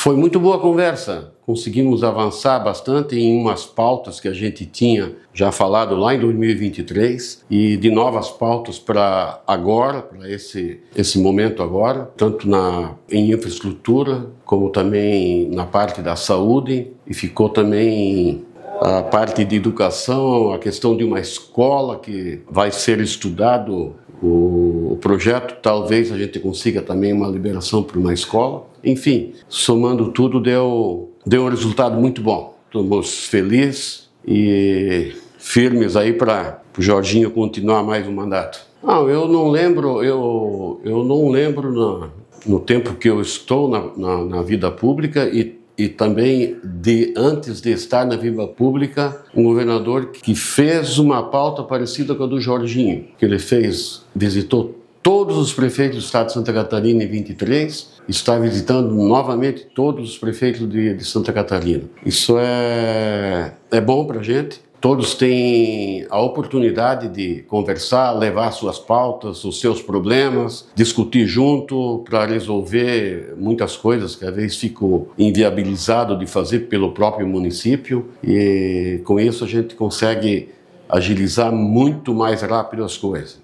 Foi muito boa a conversa. Conseguimos avançar bastante em umas pautas que a gente tinha já falado lá em 2023 e de novas pautas para agora, para esse momento agora, tanto em infraestrutura como também na parte da saúde, e ficou também a parte de educação, a questão de uma escola que vai ser estudado o projeto, talvez a gente consiga também uma liberação para uma escola. Enfim, somando tudo, deu um resultado muito bom. Estamos felizes e firmes aí para o Jorginho continuar mais um mandato. Não, eu não lembro no tempo que eu estou na vida pública e também antes de estar na vida pública, um governador que fez uma pauta parecida com a do Jorginho, que ele visitou todos os prefeitos do estado de Santa Catarina em 23, está visitando novamente todos os prefeitos de Santa Catarina. Isso é bom para a gente. Todos têm a oportunidade de conversar, levar suas pautas, os seus problemas, discutir junto para resolver muitas coisas que às vezes ficam inviabilizadas de fazer pelo próprio município, e com isso a gente consegue agilizar muito mais rápido as coisas.